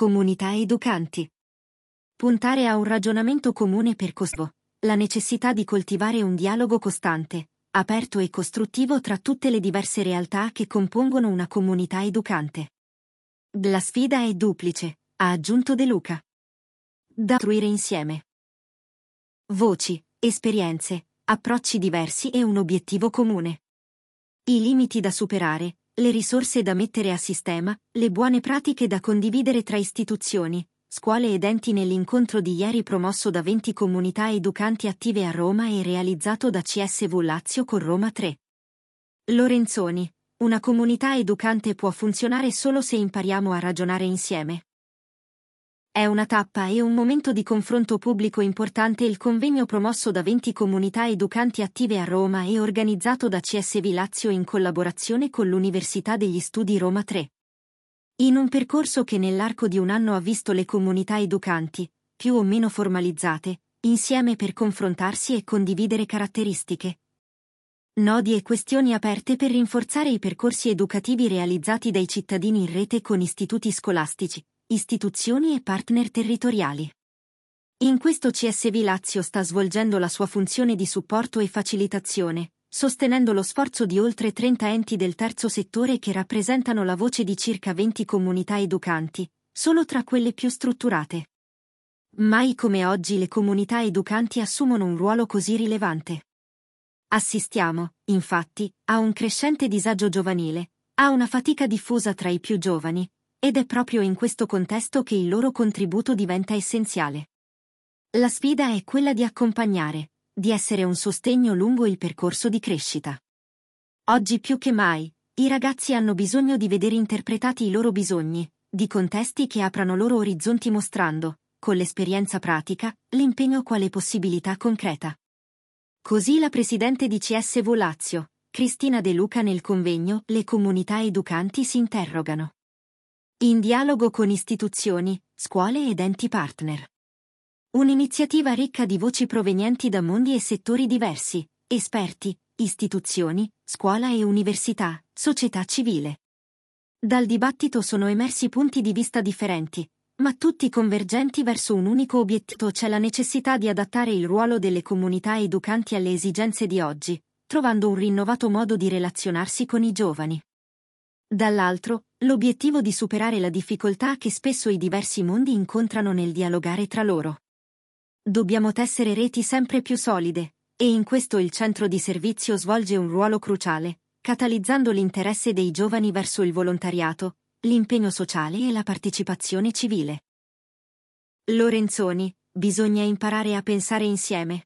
Comunità educanti. Puntare a un ragionamento comune per la necessità di coltivare un dialogo costante, aperto e costruttivo tra tutte le diverse realtà che compongono una comunità educante. La sfida è duplice, ha aggiunto De Luca. Da costruire insieme. Voci, esperienze, approcci diversi e un obiettivo comune. I limiti da superare, le risorse da mettere a sistema, le buone pratiche da condividere tra istituzioni, scuole ed enti nell'incontro di ieri promosso da 20 comunità educanti attive a Roma e realizzato da CSV Lazio con Roma 3. Lorenzoni, una comunità educante può funzionare solo se impariamo a ragionare insieme. È una tappa e un momento di confronto pubblico importante il convegno promosso da 20 comunità educanti attive a Roma e organizzato da CSV Lazio in collaborazione con l'Università degli Studi Roma 3. In un percorso che nell'arco di un anno ha visto le comunità educanti, più o meno formalizzate, insieme per confrontarsi e condividere caratteristiche, nodi e questioni aperte per rinforzare i percorsi educativi realizzati dai cittadini in rete con istituti scolastici, istituzioni e partner territoriali. In questo CSV Lazio sta svolgendo la sua funzione di supporto e facilitazione, sostenendo lo sforzo di oltre 30 enti del terzo settore che rappresentano la voce di circa 20 comunità educanti, solo tra quelle più strutturate. Mai come oggi le comunità educanti assumono un ruolo così rilevante. Assistiamo, infatti, a un crescente disagio giovanile, a una fatica diffusa tra i più giovani, ed è proprio in questo contesto che il loro contributo diventa essenziale. La sfida è quella di accompagnare, di essere un sostegno lungo il percorso di crescita. Oggi più che mai, i ragazzi hanno bisogno di vedere interpretati i loro bisogni, di contesti che aprano loro orizzonti mostrando, con l'esperienza pratica, l'impegno quale possibilità concreta. Così la presidente di CSV Lazio, Cristina De Luca nel convegno Le comunità educanti si interrogano. In dialogo con istituzioni, scuole ed enti partner. Un'iniziativa ricca di voci provenienti da mondi e settori diversi, esperti, istituzioni, scuola e università, società civile. Dal dibattito sono emersi punti di vista differenti, ma tutti convergenti verso un unico obiettivo: c'è la necessità di adattare il ruolo delle comunità educanti alle esigenze di oggi, trovando un rinnovato modo di relazionarsi con i giovani. Dall'altro, l'obiettivo di superare la difficoltà che spesso i diversi mondi incontrano nel dialogare tra loro. Dobbiamo tessere reti sempre più solide, e in questo il centro di servizio svolge un ruolo cruciale, catalizzando l'interesse dei giovani verso il volontariato, l'impegno sociale e la partecipazione civile. Lorenzoni, bisogna imparare a pensare insieme.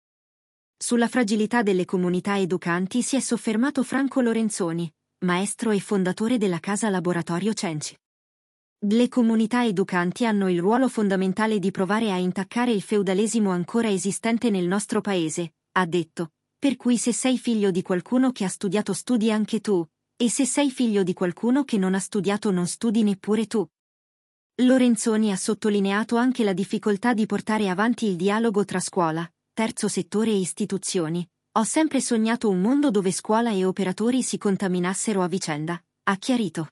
Sulla fragilità delle comunità educanti si è soffermato Franco Lorenzoni, maestro e fondatore della Casa Laboratorio Cenci. Le comunità educanti hanno il ruolo fondamentale di provare a intaccare il feudalesimo ancora esistente nel nostro paese, ha detto, per cui se sei figlio di qualcuno che ha studiato studi anche tu, e se sei figlio di qualcuno che non ha studiato non studi neppure tu. Lorenzoni ha sottolineato anche la difficoltà di portare avanti il dialogo tra scuola, terzo settore e istituzioni. Ho sempre sognato un mondo dove scuola e operatori si contaminassero a vicenda, ha chiarito.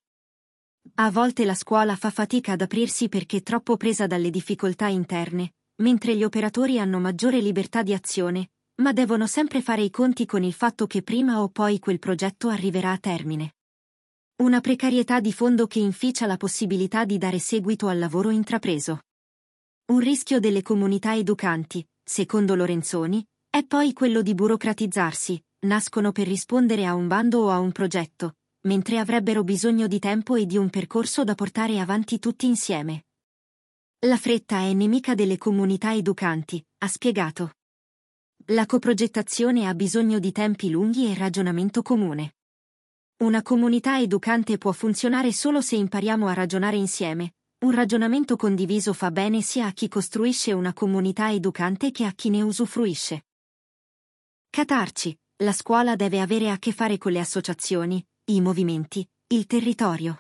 A volte la scuola fa fatica ad aprirsi perché è troppo presa dalle difficoltà interne, mentre gli operatori hanno maggiore libertà di azione, ma devono sempre fare i conti con il fatto che prima o poi quel progetto arriverà a termine. Una precarietà di fondo che inficia la possibilità di dare seguito al lavoro intrapreso. Un rischio delle comunità educanti, secondo Lorenzoni, è poi quello di burocratizzarsi, nascono per rispondere a un bando o a un progetto, mentre avrebbero bisogno di tempo e di un percorso da portare avanti tutti insieme. La fretta è nemica delle comunità educanti, ha spiegato. La coprogettazione ha bisogno di tempi lunghi e ragionamento comune. Una comunità educante può funzionare solo se impariamo a ragionare insieme. Un ragionamento condiviso fa bene sia a chi costruisce una comunità educante che a chi ne usufruisce. Catarci, la scuola deve avere a che fare con le associazioni, i movimenti, il territorio.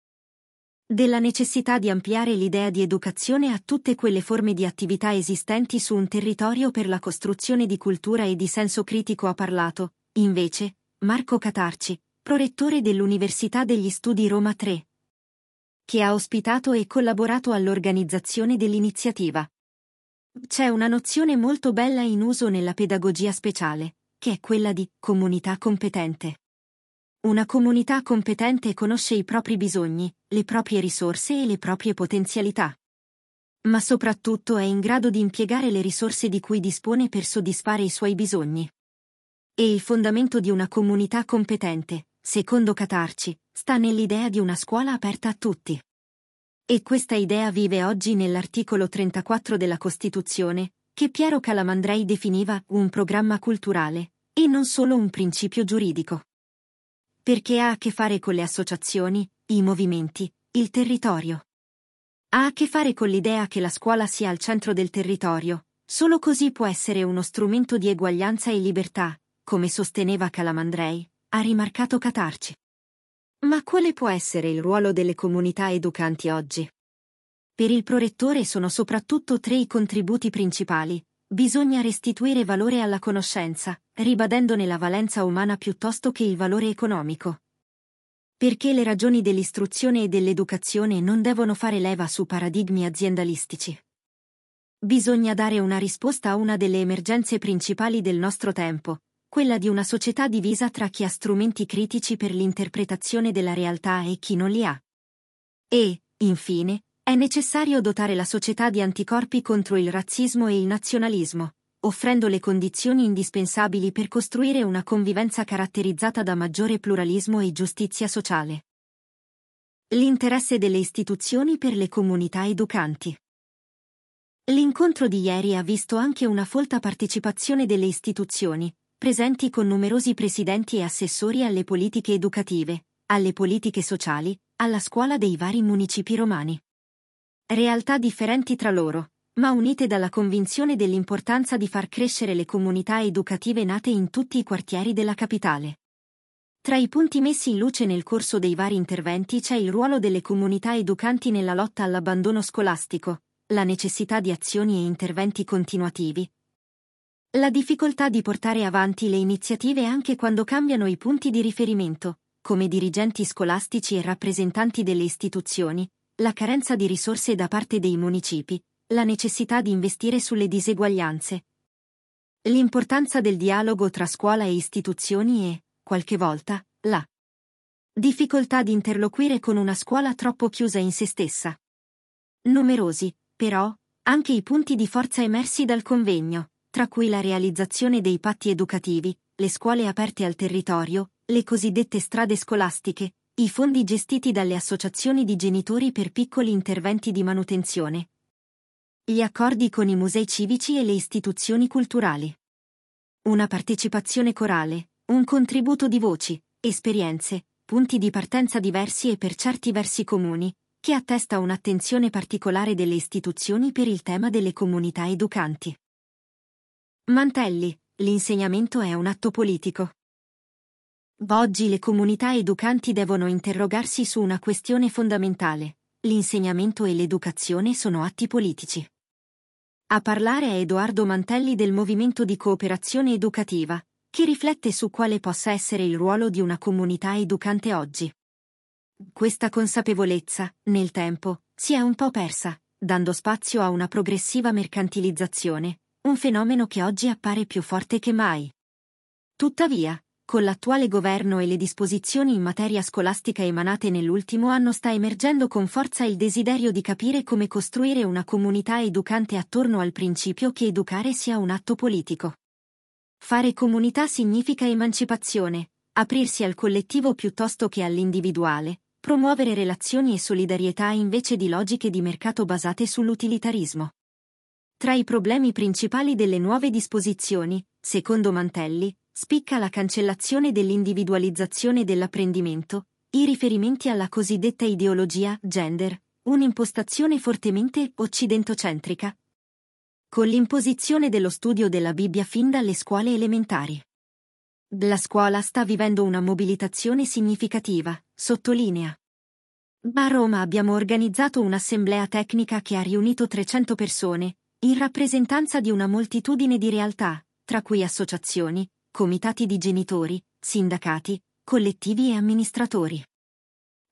Della necessità di ampliare l'idea di educazione a tutte quelle forme di attività esistenti su un territorio per la costruzione di cultura e di senso critico ha parlato, invece, Marco Catarci, prorettore dell'Università degli Studi Roma 3. che ha ospitato e collaborato all'organizzazione dell'iniziativa. C'è una nozione molto bella in uso nella pedagogia speciale, che è quella di comunità competente. Una comunità competente conosce i propri bisogni, le proprie risorse e le proprie potenzialità. Ma soprattutto è in grado di impiegare le risorse di cui dispone per soddisfare i suoi bisogni. E il fondamento di una comunità competente, secondo Catarci, sta nell'idea di una scuola aperta a tutti. E questa idea vive oggi nell'articolo 34 della Costituzione, che Piero Calamandrei definiva un programma culturale, e non solo un principio giuridico. Perché ha a che fare con le associazioni, i movimenti, il territorio. Ha a che fare con l'idea che la scuola sia al centro del territorio, solo così può essere uno strumento di eguaglianza e libertà, come sosteneva Calamandrei, ha rimarcato Catarci. Ma quale può essere il ruolo delle comunità educanti oggi? Per il prorettore sono soprattutto tre i contributi principali. Bisogna restituire valore alla conoscenza, ribadendone la valenza umana piuttosto che il valore economico. Perché le ragioni dell'istruzione e dell'educazione non devono fare leva su paradigmi aziendalistici. Bisogna dare una risposta a una delle emergenze principali del nostro tempo, quella di una società divisa tra chi ha strumenti critici per l'interpretazione della realtà e chi non li ha. E, infine, è necessario dotare la società di anticorpi contro il razzismo e il nazionalismo, offrendo le condizioni indispensabili per costruire una convivenza caratterizzata da maggiore pluralismo e giustizia sociale. L'interesse delle istituzioni per le comunità educanti. L'incontro di ieri ha visto anche una folta partecipazione delle istituzioni, presenti con numerosi presidenti e assessori alle politiche educative, alle politiche sociali, alla scuola dei vari municipi romani. Realtà differenti tra loro, ma unite dalla convinzione dell'importanza di far crescere le comunità educative nate in tutti i quartieri della capitale. Tra i punti messi in luce nel corso dei vari interventi c'è il ruolo delle comunità educanti nella lotta all'abbandono scolastico, la necessità di azioni e interventi continuativi, la difficoltà di portare avanti le iniziative anche quando cambiano i punti di riferimento, come dirigenti scolastici e rappresentanti delle istituzioni, la carenza di risorse da parte dei municipi, la necessità di investire sulle diseguaglianze, l'importanza del dialogo tra scuola e istituzioni e, qualche volta, la difficoltà di interloquire con una scuola troppo chiusa in se stessa. Numerosi, però, anche i punti di forza emersi dal convegno, tra cui la realizzazione dei patti educativi, le scuole aperte al territorio, le cosiddette strade scolastiche, i fondi gestiti dalle associazioni di genitori per piccoli interventi di manutenzione, gli accordi con i musei civici e le istituzioni culturali, una partecipazione corale, un contributo di voci, esperienze, punti di partenza diversi e per certi versi comuni, che attesta un'attenzione particolare delle istituzioni per il tema delle comunità educanti. Mantelli, l'insegnamento è un atto politico. Oggi le comunità educanti devono interrogarsi su una questione fondamentale: l'insegnamento e l'educazione sono atti politici. A parlare è Edoardo Mantelli del Movimento di Cooperazione Educativa, che riflette su quale possa essere il ruolo di una comunità educante oggi. Questa consapevolezza, nel tempo, si è un po' persa, dando spazio a una progressiva mercantilizzazione, un fenomeno che oggi appare più forte che mai. Tuttavia, con l'attuale governo e le disposizioni in materia scolastica emanate nell'ultimo anno sta emergendo con forza il desiderio di capire come costruire una comunità educante attorno al principio che educare sia un atto politico. Fare comunità significa emancipazione, aprirsi al collettivo piuttosto che all'individuale, promuovere relazioni e solidarietà invece di logiche di mercato basate sull'utilitarismo. Tra i problemi principali delle nuove disposizioni, secondo Mantelli, spicca la cancellazione dell'individualizzazione dell'apprendimento, i riferimenti alla cosiddetta ideologia gender, un'impostazione fortemente occidentocentrica, con l'imposizione dello studio della Bibbia fin dalle scuole elementari. La scuola sta vivendo una mobilitazione significativa, sottolinea. A Roma abbiamo organizzato un'assemblea tecnica che ha riunito 300 persone, in rappresentanza di una moltitudine di realtà, tra cui associazioni, comitati di genitori, sindacati, collettivi e amministratori.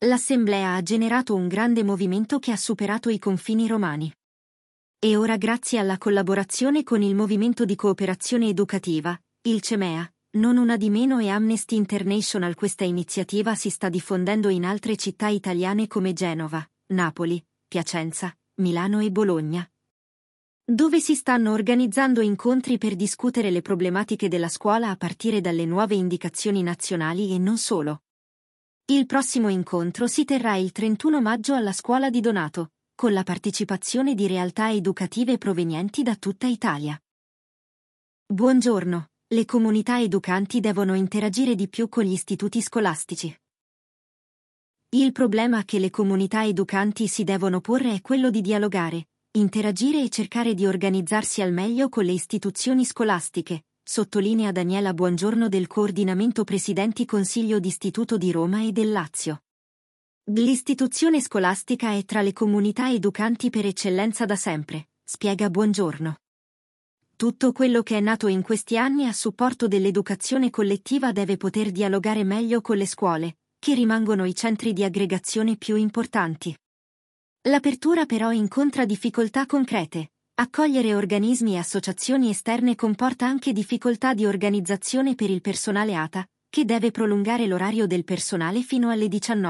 L'assemblea ha generato un grande movimento che ha superato i confini romani. E ora, grazie alla collaborazione con il Movimento di Cooperazione Educativa, il CEMEA, non una di meno, e Amnesty International, questa iniziativa si sta diffondendo in altre città italiane come Genova, Napoli, Piacenza, Milano e Bologna, dove si stanno organizzando incontri per discutere le problematiche della scuola a partire dalle nuove indicazioni nazionali e non solo. Il prossimo incontro si terrà il 31 maggio alla scuola di Donato, con la partecipazione di realtà educative provenienti da tutta Italia. Buongiorno, le comunità educanti devono interagire di più con gli istituti scolastici. Il problema che le comunità educanti si devono porre è quello di dialogare, interagire e cercare di organizzarsi al meglio con le istituzioni scolastiche, sottolinea Daniela Buongiorno del Coordinamento Presidenti Consiglio d'Istituto di Roma e del Lazio. L'istituzione scolastica è tra le comunità educanti per eccellenza da sempre, spiega Buongiorno. Tutto quello che è nato in questi anni a supporto dell'educazione collettiva deve poter dialogare meglio con le scuole, che rimangono i centri di aggregazione più importanti. L'apertura però incontra difficoltà concrete. Accogliere organismi e associazioni esterne comporta anche difficoltà di organizzazione per il personale ATA, che deve prolungare l'orario del personale fino alle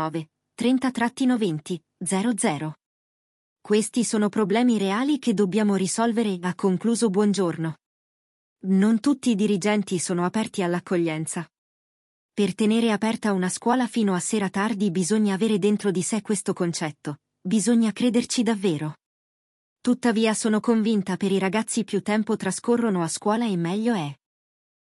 19:30-20:00. Questi sono problemi reali che dobbiamo risolvere, ha concluso Buongiorno. Non tutti i dirigenti sono aperti all'accoglienza. Per tenere aperta una scuola fino a sera tardi bisogna avere dentro di sé questo concetto. Bisogna crederci davvero. Tuttavia sono convinta per i ragazzi più tempo trascorrono a scuola e meglio è.